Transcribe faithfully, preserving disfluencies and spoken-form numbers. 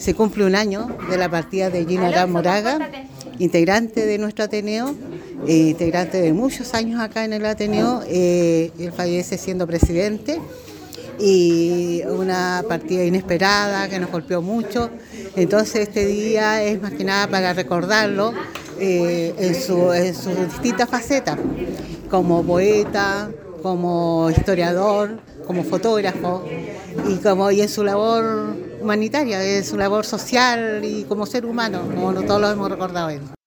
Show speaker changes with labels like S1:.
S1: se cumple un año de la partida de Gino Arán Moraga, integrante de nuestro Ateneo, eh, integrante de muchos años acá en el Ateneo. Eh, él fallece siendo presidente y una partida inesperada que nos golpeó mucho. Entonces este día es más que nada para recordarlo eh, en, su, en sus distintas facetas, como poeta, como historiador, como fotógrafo y, como, y en su labor humanitaria, en su labor social y como ser humano, como todos lo hemos recordado él.